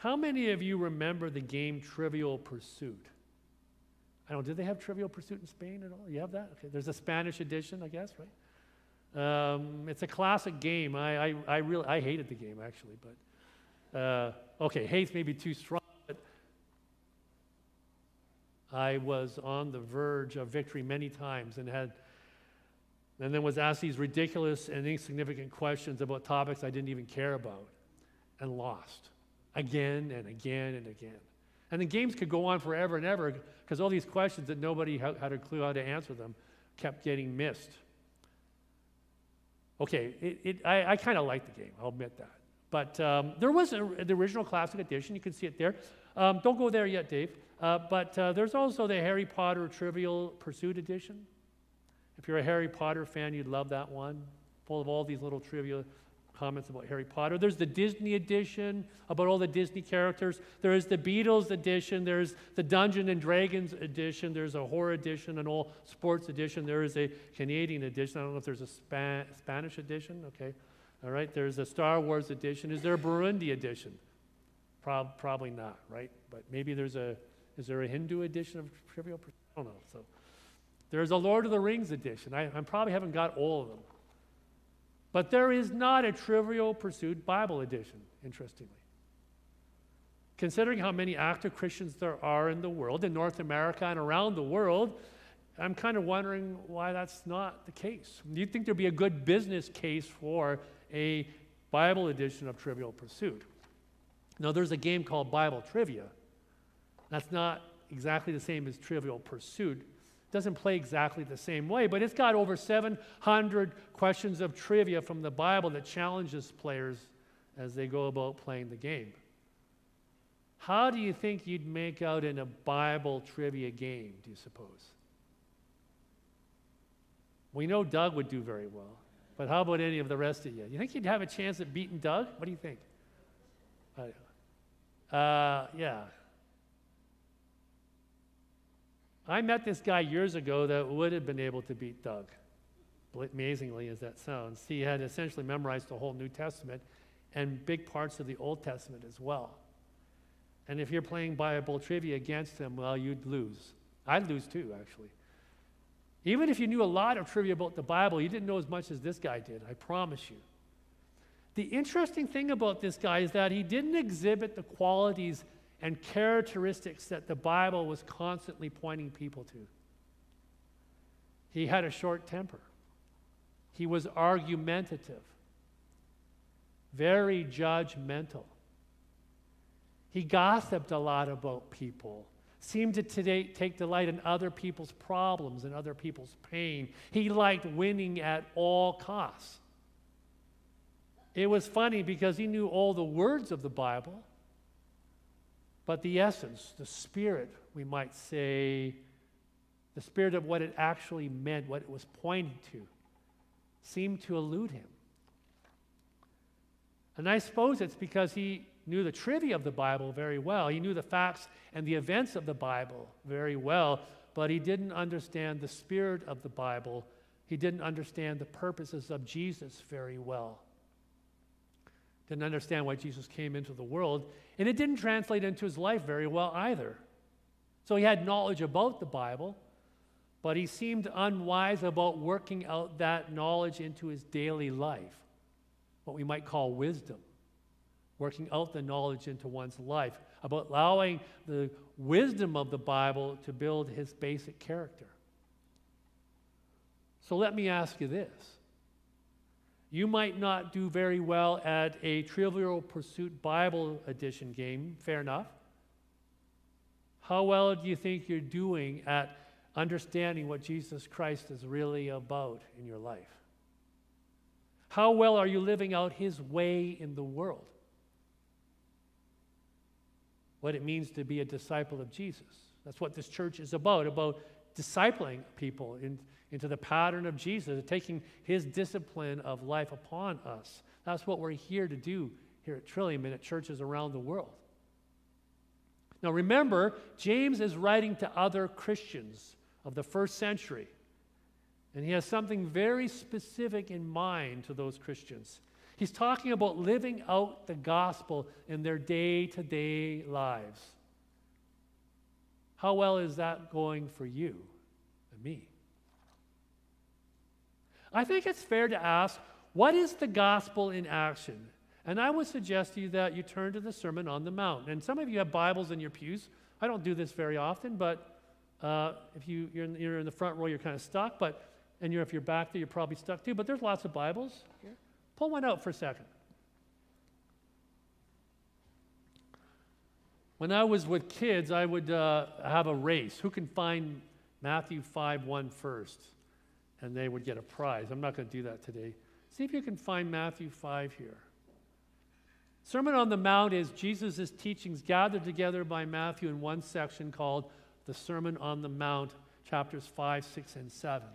How many of you remember the game Trivial Pursuit? I don't know, did they have Trivial Pursuit in Spain at all? You have that? Okay, there's a Spanish edition, I guess, right? It's a classic game. I hated the game, actually, but okay, hate's maybe too strong, but I was on the verge of victory many times and then was asked these ridiculous and insignificant questions about topics I didn't even care about and lost again and again and again. And the games could go on forever and ever because all these questions that nobody had a clue how to answer them kept getting missed. Okay, I kind of liked the game, I'll admit that. But there was the original classic edition, you can see it there. Don't go there yet, Dave. But there's also the Harry Potter Trivial Pursuit edition. If you're a Harry Potter fan, you'd love that one, full of all these little trivia comments about Harry Potter. There's the Disney edition about all the Disney characters. There is the Beatles edition. There's the Dungeons and Dragons edition. There's a horror edition, an all sports edition. There is a Canadian edition. I don't know if there's a Spanish edition. Okay, all right. There's a Star Wars edition. Is there a Burundi edition? Probably not, right? But maybe is there a Hindu edition of Trivial Pursuit? I don't know. So there's a Lord of the Rings edition. I probably haven't got all of them. But there is not a Trivial Pursuit Bible edition, interestingly. Considering how many active Christians there are in the world, in North America and around the world, I'm kind of wondering why that's not the case. Do you think there'd be a good business case for a Bible edition of Trivial Pursuit? Now, there's a game called Bible Trivia. That's not exactly the same as Trivial Pursuit. It doesn't play exactly the same way, but it's got over 700 questions of trivia from the Bible that challenges players as they go about playing the game. How do you think you'd make out in a Bible trivia game, do you suppose? We know Doug would do very well, but how about any of the rest of you? You think you'd have a chance at beating Doug? What do you think? Yeah. I met this guy years ago that would have been able to beat Doug, amazingly as that sounds. He had essentially memorized the whole New Testament and big parts of the Old Testament as well. And if you're playing Bible trivia against him, well, you'd lose. I'd lose too, actually. Even if you knew a lot of trivia about the Bible, you didn't know as much as this guy did, I promise you. The interesting thing about this guy is that he didn't exhibit the qualities and characteristics that the Bible was constantly pointing people to. He had a short temper. He was argumentative, very judgmental. He gossiped a lot about people, seemed to take delight in other people's problems and other people's pain. He liked winning at all costs. It was funny because he knew all the words of the Bible, but the essence, the spirit, we might say, the spirit of what it actually meant, what it was pointing to, seemed to elude him. And I suppose it's because he knew the trivia of the Bible very well. He knew the facts and the events of the Bible very well, but he didn't understand the spirit of the Bible. He didn't understand the purposes of Jesus very well. Didn't understand why Jesus came into the world, and it didn't translate into his life very well either. So he had knowledge about the Bible, but he seemed unwise about working out that knowledge into his daily life, what we might call wisdom, working out the knowledge into one's life, about allowing the wisdom of the Bible to build his basic character. So let me ask you this. You might not do very well at a Trivial Pursuit Bible edition game, fair enough. How well do you think you're doing at understanding what Jesus Christ is really about in your life? How well are you living out his way in the world? What it means to be a disciple of Jesus. That's what this church is about discipling people into the pattern of Jesus, taking his discipline of life upon us. That's what we're here to do here at Trillium and at churches around the world. Now remember, James is writing to other Christians of the first century, and he has something very specific in mind to those Christians. He's talking about living out the gospel in their day-to-day lives. How well is that going for you and me? I think it's fair to ask, what is the gospel in action? And I would suggest to you that you turn to the Sermon on the Mount. And some of you have Bibles in your pews. I don't do this very often, but if you're in the front row, you're kind of stuck. If you're back there, you're probably stuck too. But there's lots of Bibles here. Pull one out for a second. When I was with kids, I would have a race. Who can find Matthew 5:1 first? And they would get a prize. I'm not going to do that today. See if you can find Matthew 5 here. Sermon on the Mount is Jesus' teachings gathered together by Matthew in one section called the Sermon on the Mount, chapters 5, 6, and 7.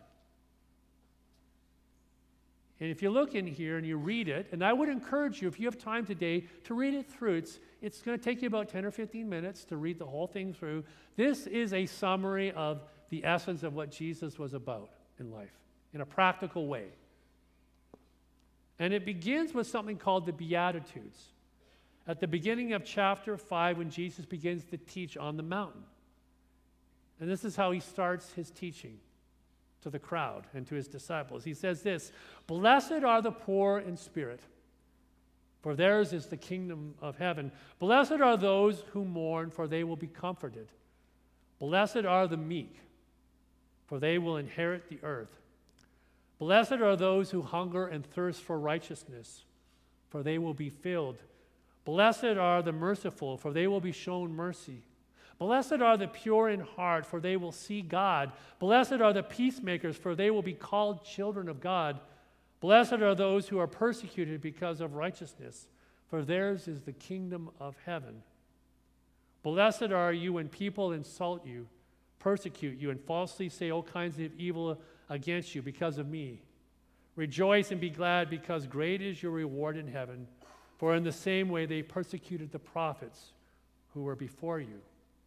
And if you look in here and you read it, and I would encourage you, if you have time today, to read it through. It's going to take you about 10 or 15 minutes to read the whole thing through. This is a summary of the essence of what Jesus was about in life, in a practical way. And it begins with something called the Beatitudes. At the beginning of chapter 5, when Jesus begins to teach on the mountain. And this is how he starts his teaching to the crowd and to his disciples. He says this, "Blessed are the poor in spirit, for theirs is the kingdom of heaven. Blessed are those who mourn, for they will be comforted. Blessed are the meek, for they will inherit the earth. Blessed are those who hunger and thirst for righteousness, for they will be filled. Blessed are the merciful, for they will be shown mercy. Blessed are the pure in heart, for they will see God. Blessed are the peacemakers, for they will be called children of God. Blessed are those who are persecuted because of righteousness, for theirs is the kingdom of heaven. Blessed are you when people insult you, persecute you, and falsely say all kinds of evil against you because of me. Rejoice and be glad, because great is your reward in heaven. For in the same way they persecuted the prophets who were before you."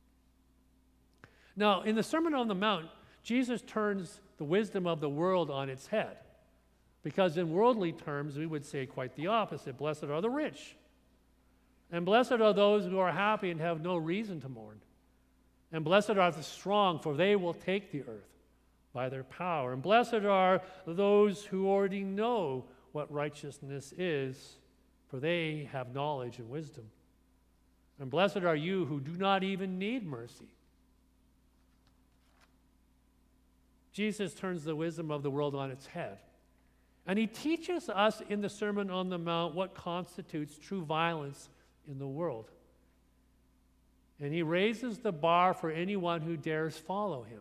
Now, in the Sermon on the Mount, Jesus turns the wisdom of the world on its head. Because in worldly terms, we would say quite the opposite. Blessed are the rich. And blessed are those who are happy and have no reason to mourn. And blessed are the strong, for they will take the earth by their power. And blessed are those who already know what righteousness is, for they have knowledge and wisdom. And blessed are you who do not even need mercy. Jesus turns the wisdom of the world on its head. And he teaches us in the Sermon on the Mount what constitutes true violence in the world. And he raises the bar for anyone who dares follow him.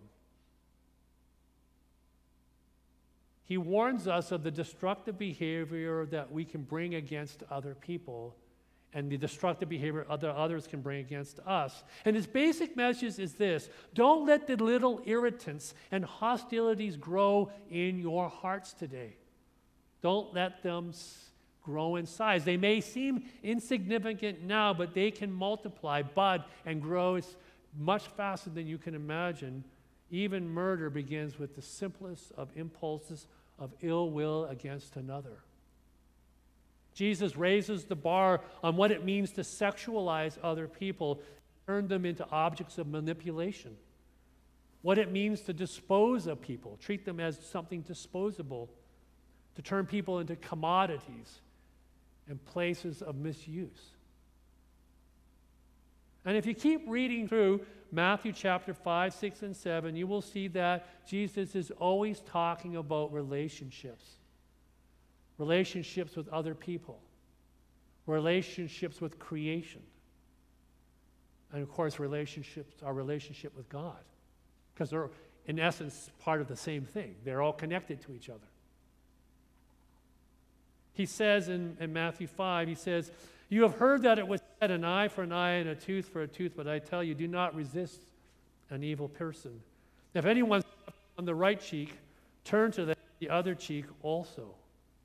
He warns us of the destructive behavior that we can bring against other people and the destructive behavior others can bring against us. And his basic message is this: don't let the little irritants and hostilities grow in your hearts today. Don't let them grow in size. They may seem insignificant now, but they can multiply, bud, and grow much faster than you can imagine. Even murder begins with the simplest of impulses of ill will against another. Jesus raises the bar on what it means to sexualize other people, turn them into objects of manipulation. What it means to dispose of people, treat them as something disposable, to turn people into commodities and places of misuse. And if you keep reading through Matthew chapter 5, 6, and 7, you will see that Jesus is always talking about relationships. Relationships with other people. Relationships with creation. And of course, our relationship with God. Because they're, in essence, part of the same thing. They're all connected to each other. He says in Matthew 5, he says, "You have heard that it was said, an eye for an eye and a tooth for a tooth, but I tell you, do not resist an evil person. If anyone steps on the right cheek, turn to them the other cheek also."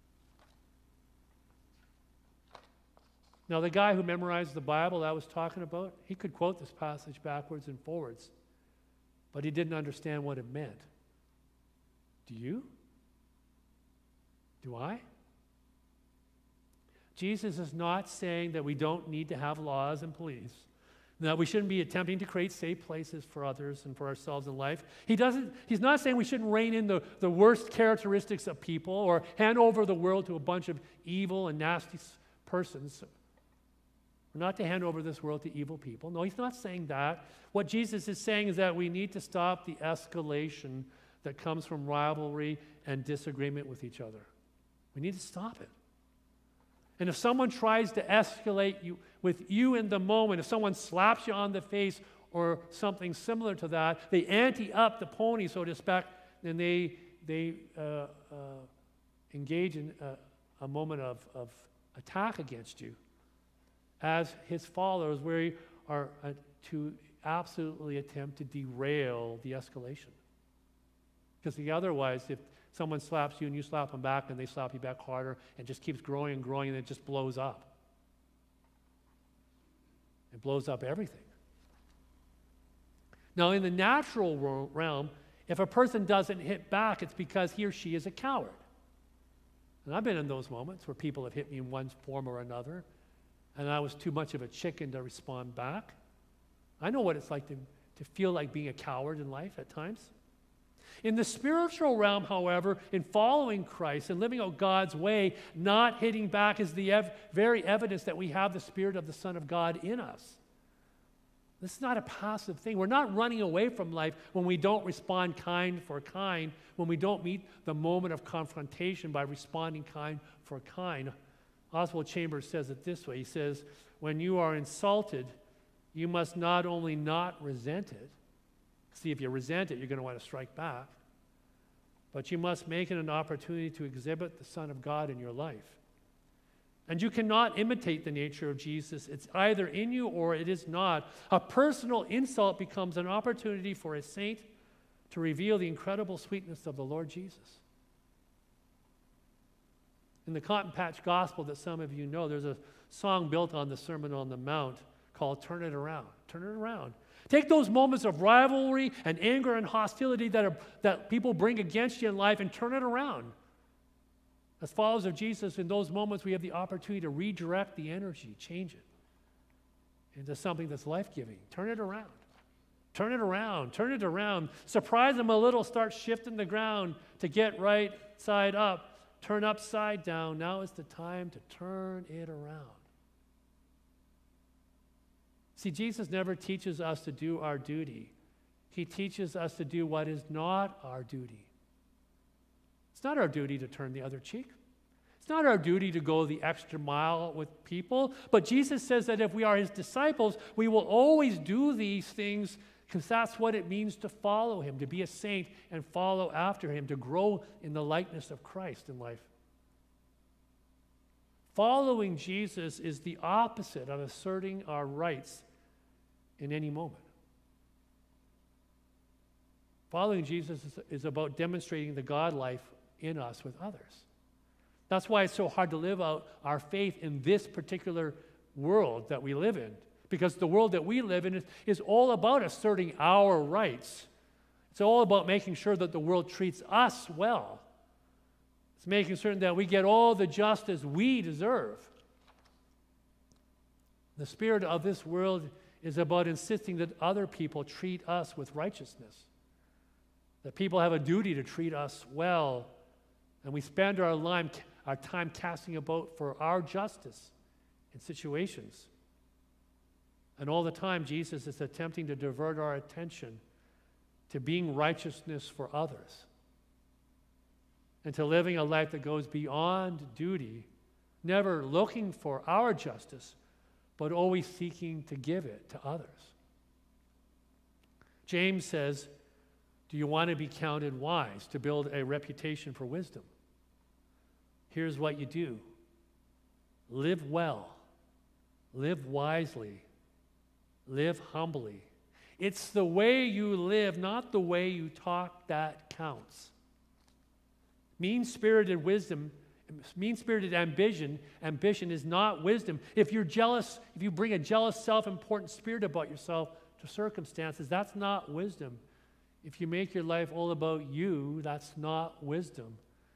Now, the guy who memorized the Bible I was talking about, he could quote this passage backwards and forwards, but he didn't understand what it meant. Do you? Do I? Jesus is not saying that we don't need to have laws and police, that we shouldn't be attempting to create safe places for others and for ourselves in life. He's not saying we shouldn't rein in the worst characteristics of people or hand over the world to a bunch of evil and nasty persons. We're not to hand over this world to evil people. No, he's not saying that. What Jesus is saying is that we need to stop the escalation that comes from rivalry and disagreement with each other. We need to stop it. And if someone tries to escalate with you in the moment, if someone slaps you on the face or something similar to that, they ante up the pony, so to speak, and they engage in a moment of attack against you. As his followers, we are to absolutely attempt to derail the escalation. Because otherwise, if someone slaps you and you slap them back and they slap you back harder and just keeps growing and growing and it just blows up. It blows up everything. Now, in the natural realm, if a person doesn't hit back, it's because he or she is a coward. And I've been in those moments where people have hit me in one form or another, and I was too much of a chicken to respond back. I know what it's like to feel like being a coward in life at times. In the spiritual realm, however, in following Christ and living out God's way, not hitting back is the very evidence that we have the Spirit of the Son of God in us. This is not a passive thing. We're not running away from life when we don't respond kind for kind, when we don't meet the moment of confrontation by responding kind for kind. Oswald Chambers says it this way. He says, when you are insulted, you must not only not resent it. See, if you resent it, you're going to want to strike back. But you must make it an opportunity to exhibit the Son of God in your life. And you cannot imitate the nature of Jesus. It's either in you or it is not. A personal insult becomes an opportunity for a saint to reveal the incredible sweetness of the Lord Jesus. In the Cotton Patch Gospel that some of you know, there's a song built on the Sermon on the Mount called Turn It Around. Turn it around. Take those moments of rivalry and anger and hostility that people bring against you in life and turn it around. As followers of Jesus, in those moments, we have the opportunity to redirect the energy, change it into something that's life-giving. Turn it around. Turn it around. Turn it around. Surprise them a little. Start shifting the ground to get right side up. Turn upside down. Now is the time to turn it around. See, Jesus never teaches us to do our duty. He teaches us to do what is not our duty. It's not our duty to turn the other cheek. It's not our duty to go the extra mile with people. But Jesus says that if we are his disciples, we will always do these things because that's what it means to follow him, to be a saint and follow after him, to grow in the likeness of Christ in life. Following Jesus is the opposite of asserting our rights in any moment. Following Jesus is about demonstrating the God life in us with others. That's why it's so hard to live out our faith in this particular world that we live in, because the world that we live in is all about asserting our rights. It's all about making sure that the world treats us well. It's making certain that we get all the justice we deserve. The spirit of this world is about insisting that other people treat us with righteousness, that people have a duty to treat us well, and we spend our time casting about for our justice in situations. And all the time, Jesus is attempting to divert our attention to being righteousness for others and to living a life that goes beyond duty, never looking for our justice, but always seeking to give it to others. James says, do you want to be counted wise, to build a reputation for wisdom? Here's what you do. Live well. Live wisely. Live humbly. It's the way you live, not the way you talk, that counts. Mean-spirited ambition is not wisdom. If you're jealous, if you bring a jealous, self-important spirit about yourself to circumstances, that's not wisdom. If you make your life all about you, that's not wisdom.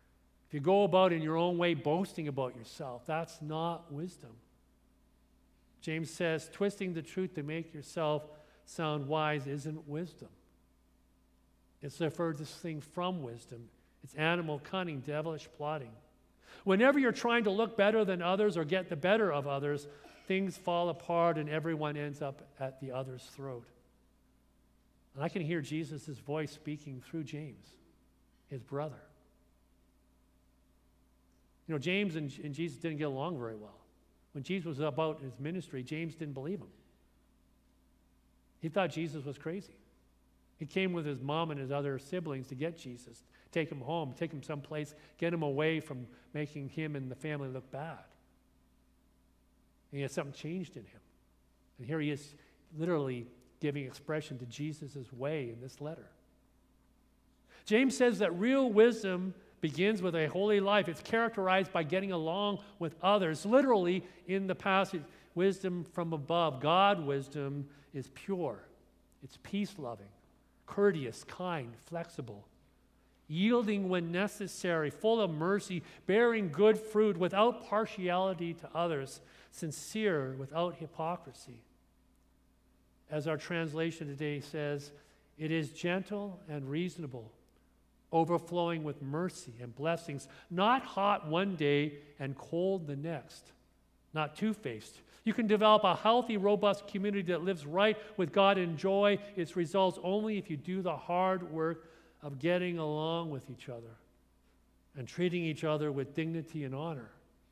if you go about in your own way boasting about yourself, that's not wisdom. James says, twisting the truth to make yourself sound wise isn't wisdom. It's the furthest thing from wisdom. It's animal cunning, devilish plotting. Whenever you're trying to look better than others or get the better of others, things fall apart and everyone ends up at the other's throat. And I can hear Jesus' voice speaking through James, his brother. You know, James and Jesus didn't get along very well. When Jesus was about his ministry, James didn't believe him. He thought Jesus was crazy. He came with his mom and his other siblings to get Jesus, take him home, take him someplace, get him away from making him and the family look bad. And yet something changed in him. And here he is literally giving expression to Jesus' way in this letter. James says that real wisdom begins with a holy life. It's characterized by getting along with others. Literally, in the passage, wisdom from above, God wisdom is pure. It's peace-loving, courteous, kind, flexible, yielding when necessary, full of mercy, bearing good fruit without partiality to others, sincere without hypocrisy. As our translation today says, it is gentle and reasonable, overflowing with mercy and blessings, not hot one day and cold the next, not two-faced. You can develop a healthy, robust community that lives right with God and enjoy its results only if you do the hard work of getting along with each other and treating each other with dignity and honor.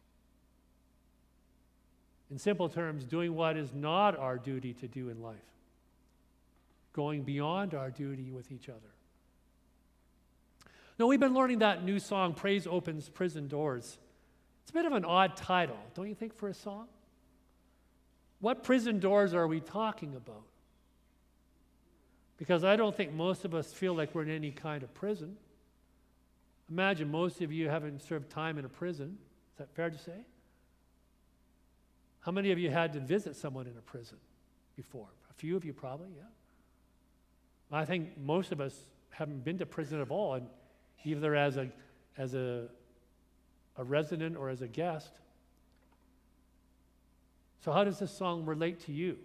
In simple terms, doing what is not our duty to do in life, going beyond our duty with each other. Now, we've been learning that new song, Praise Opens Prison Doors. It's a bit of an odd title, don't you think, for a song? What prison doors are we talking about? Because I don't think most of us feel like we're in any kind of prison. Imagine most of you haven't served time in a prison. Is that fair to say? How many of you had to visit someone in a prison before? A few of you probably, yeah. I think most of us haven't been to prison at all, and either as a resident or as a guest. So how does this song relate to you?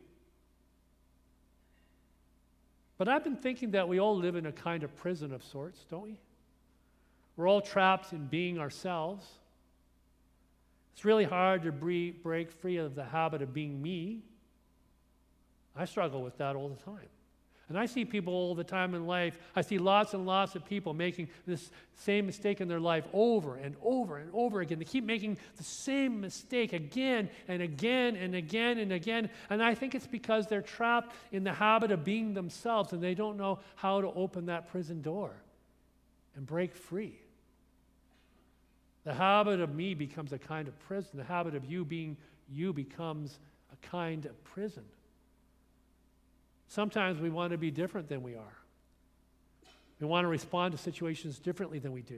But I've been thinking that we all live in a kind of prison of sorts, don't we? We're all trapped in being ourselves. It's really hard to break free of the habit of being me. I struggle with that all the time. And I see people all the time in life. I see lots and lots of people making this same mistake in their life over and over and over again. They keep making the same mistake again and again and again and again. And I think it's because they're trapped in the habit of being themselves and they don't know how to open that prison door and break free. The habit of me becomes a kind of prison. The habit of you being you becomes a kind of prison. Sometimes we want to be different than we are. We want to respond to situations differently than we do.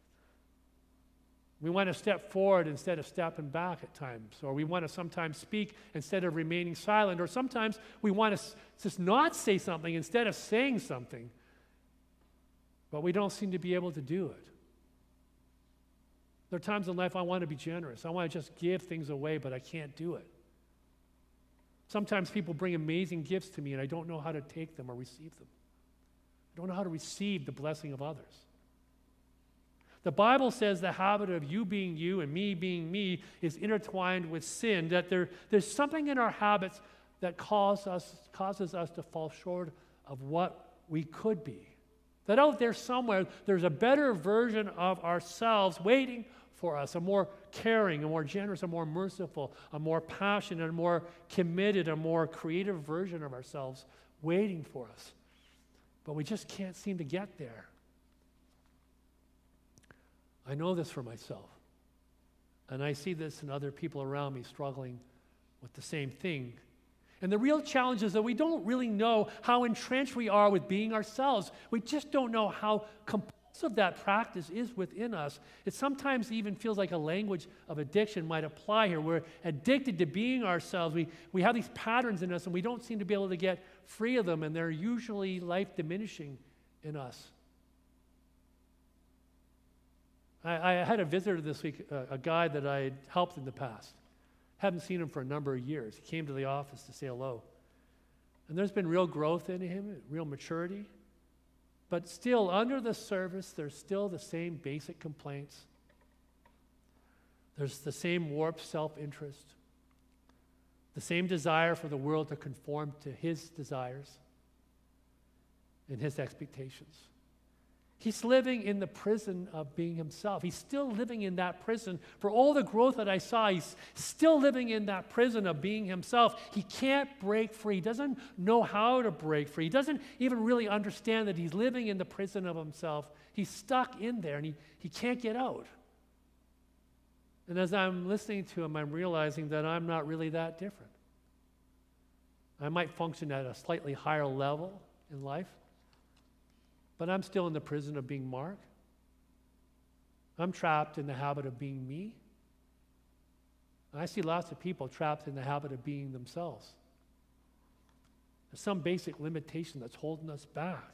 We want to step forward instead of stepping back at times. Or we want to sometimes speak instead of remaining silent. Or sometimes we want to just not say something instead of saying something. But we don't seem to be able to do it. There are times in life I want to be generous. I want to just give things away, but I can't do it. Sometimes people bring amazing gifts to me and I don't know how to take them or receive them. I don't know how to receive the blessing of others. The Bible says the habit of you being you and me being me is intertwined with sin, that there's something in our habits that causes us to fall short of what we could be. That out there somewhere, there's a better version of ourselves waiting for us, a more caring, a more generous, a more merciful, a more passionate, a more committed, a more creative version of ourselves waiting for us. But we just can't seem to get there. I know this for myself. And I see this in other people around me struggling with the same thing. And the real challenge is that we don't really know how entrenched we are with being ourselves. We just don't know how compulsive that practice is within us. It sometimes even feels like a language of addiction might apply here. We're addicted to being ourselves. We have these patterns in us and we don't seem to be able to get free of them, and they're usually life diminishing in us. I had a visitor this week, a guy that I had helped in the past. Haven't seen him for a number of years. He came to the office to say hello. And there's been real growth in him, real maturity. But still, under the surface, there's still the same basic complaints. There's the same warped self-interest, the same desire for the world to conform to his desires and his expectations. He's living in the prison of being himself. He's still living in that prison. For all the growth that I saw, he's still living in that prison of being himself. He can't break free. He doesn't know how to break free. He doesn't even really understand that he's living in the prison of himself. He's stuck in there, and he can't get out. And as I'm listening to him, I'm realizing that I'm not really that different. I might function at a slightly higher level in life, but I'm still in the prison of being Mark. I'm trapped in the habit of being me. I see lots of people trapped in the habit of being themselves. There's some basic limitation that's holding us back.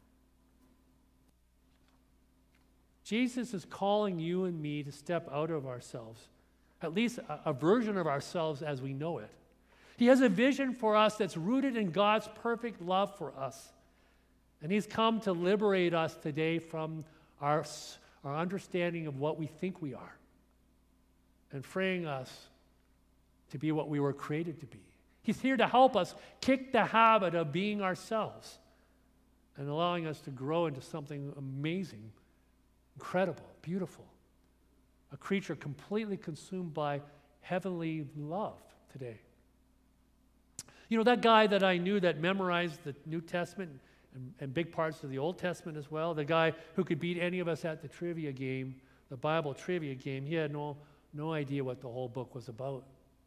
Jesus is calling you and me to step out of ourselves, at least a version of ourselves as we know it. He has a vision for us that's rooted in God's perfect love for us. And he's come to liberate us today from our understanding of what we think we are and freeing us to be what we were created to be. He's here to help us kick the habit of being ourselves and allowing us to grow into something amazing, incredible, beautiful, a creature completely consumed by heavenly love today. You know, that guy that I knew that memorized the New Testament and big parts of the Old Testament as well, the guy who could beat any of us at the trivia game, the Bible trivia game, he had no idea what the whole book was about.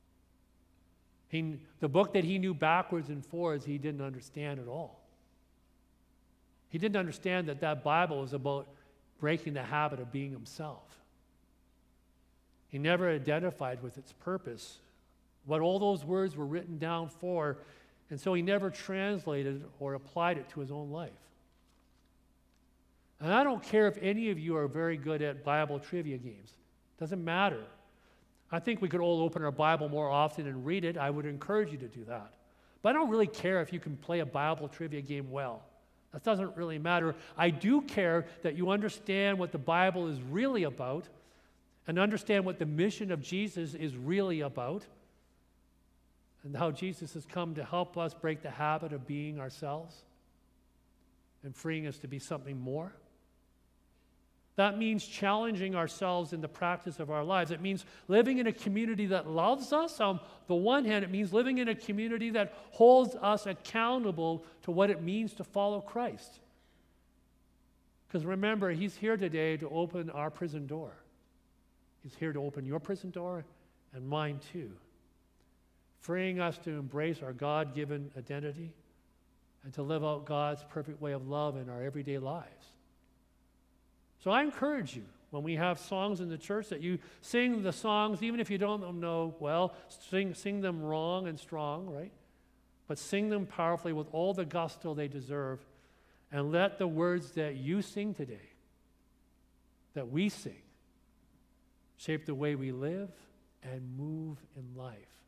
The book that he knew backwards and forwards, he didn't understand at all. He didn't understand that Bible was about breaking the habit of being himself. He never identified with its purpose, what all those words were written down for, and so he never translated or applied it to his own life. And I don't care if any of you are very good at Bible trivia games. Doesn't matter. I think we could all open our Bible more often and read it. I would encourage you to do that. But I don't really care if you can play a Bible trivia game well. That doesn't really matter. I do care that you understand what the Bible is really about and understand what the mission of Jesus is really about and how Jesus has come to help us break the habit of being ourselves and freeing us to be something more. That means challenging ourselves in the practice of our lives. It means living in a community that loves us. On the one hand, it means living in a community that holds us accountable to what it means to follow Christ. Because remember, he's here today to open our prison door. He's here to open your prison door and mine too, freeing us to embrace our God-given identity and to live out God's perfect way of love in our everyday lives. So I encourage you, when we have songs in the church, that you sing the songs, even if you don't know well, sing them wrong and strong, right? But sing them powerfully with all the gusto they deserve, and let the words that you sing today, that we sing, shape the way we live and move in life.